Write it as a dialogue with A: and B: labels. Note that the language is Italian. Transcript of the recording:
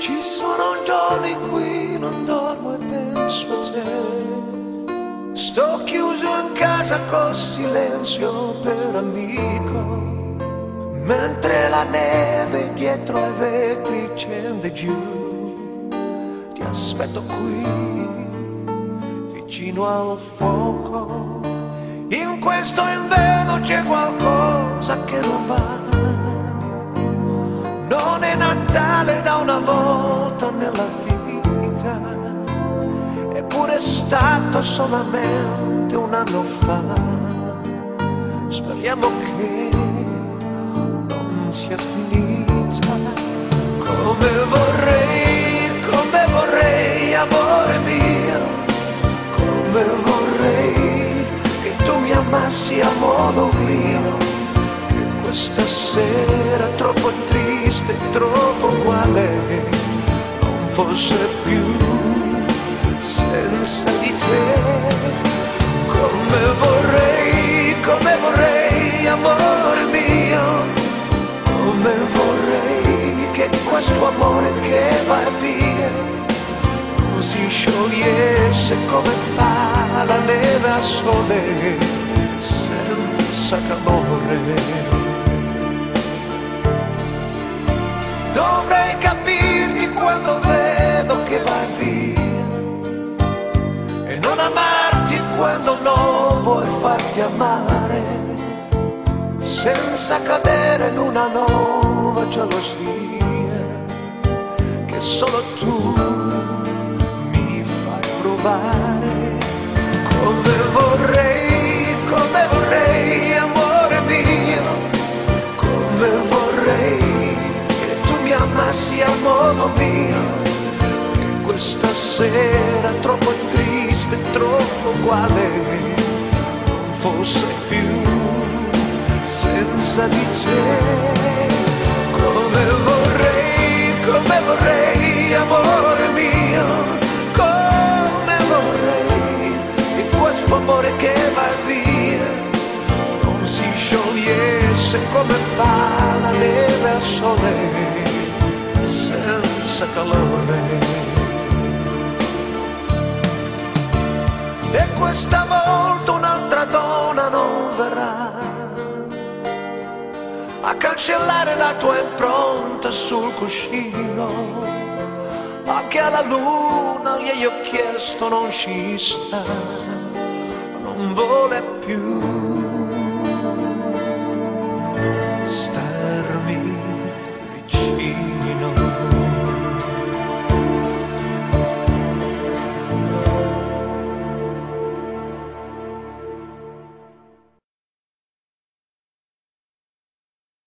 A: Ci sono giorni in cui non dormo e penso a te. Sto chiuso in casa col silenzio per amico, mentre la neve dietro ai vetri scende giù. Ti aspetto qui, vicino al fuoco. In questo inverno c'è qualcosa che non va. Non è Natale da una volta nella vita, eppure è stato solamente un anno fa. Speriamo che non sia finita. Come vorrei, amore mio, come vorrei che tu mi amassi a modo mio. Questa sera troppo triste, troppo uguale, non fosse più senza di te. Come vorrei, amore mio, come vorrei che questo amore che va via non si sciogliesse come fa la neve a sole senza calore. Dovrei capirti quando vedo che vai via e non amarti quando non vuoi farti amare, senza cadere in una nuova gelosia che solo tu mi fai provare. Come vorrei, amore mio, come vorrei amassi a modo mio, che questa sera troppo triste, troppo uguale, non fosse più senza di te. Come vorrei, amore mio, come vorrei che questo amore che va via non si sciogliesse come fa la neve al sole senza calore. E questa volta un'altra donna non verrà a cancellare la tua impronta sul cuscino. Anche alla luna gli ho chiesto, non ci sta, non vuole più.